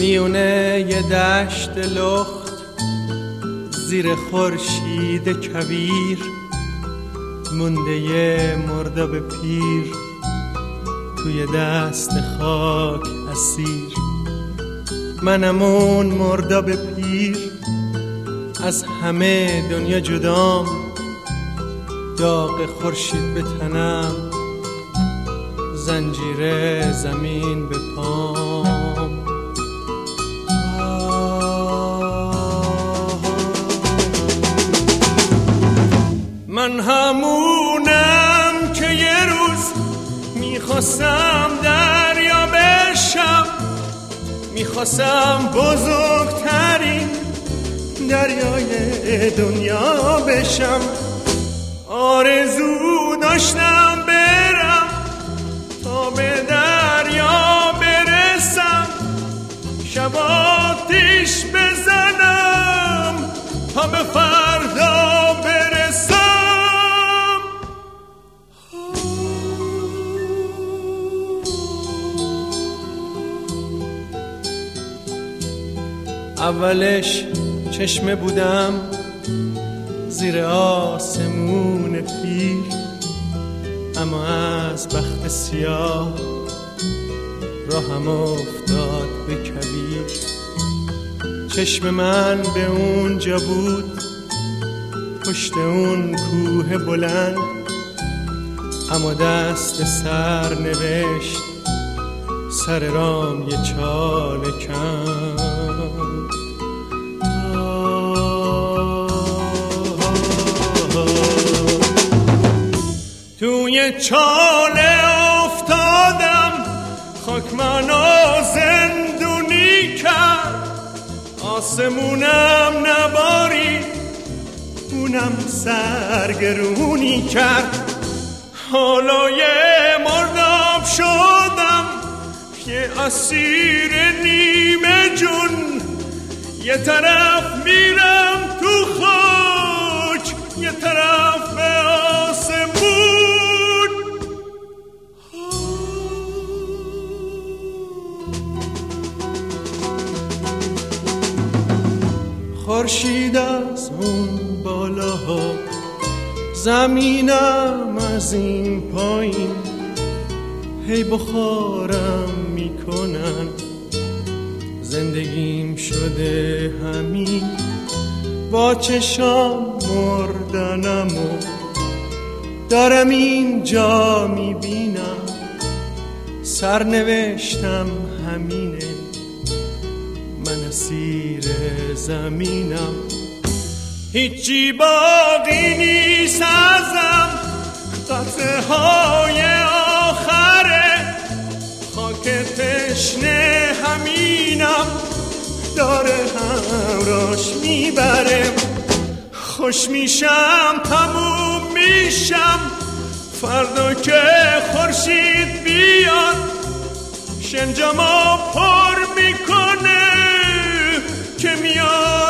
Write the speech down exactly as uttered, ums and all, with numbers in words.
میونه یه دشت لخت زیر خورشید کویر مونده یه مرداب پیر توی دست خاک اسیر. منم اون مرداب پیر از همه دنیا جدام، داغ خورشید به تنم، زنجیر زمین به پام. من همونم که یه روز میخواستم دریا بشم، میخواستم بزرگترین دریای دنیا بشم. آرزو داشتم برم تا به دریا برسم، شب آتیش بزنم تا به فردا برسم. اولش چشمه بودم زیر آسمون پیر، اما از بخت سیاه راهم افتاد به کویر. چشم من به اونجا بود پشت اون کوه بلند، اما دست سر نوشت سر رام یه چاله کند. توی چاله افتادم، خاک منو زندونی کرد. آسمونم نبارید، اونم سرگرونی کرد. حالا یه مرداب شدم، یه اسیر نیمه جون. یه طرف میرم تو خاک، یه طرف به آسمون. خورشید از اون بالاها، زمینم از این پایین، هی بخارم میکنن. زندگیم شده همین، با چشام مردنم و دارم اینجا میبینم. سرنوشتم همینه، من اسیر زمینم. هیچی باقی نیست ازم، قطعه های آخره. خاک تشنه همینم، داره همراش میبره. خوش میشم تموم میشم، فردا که خورشید بیاد شنجمو پر میکنه که میاد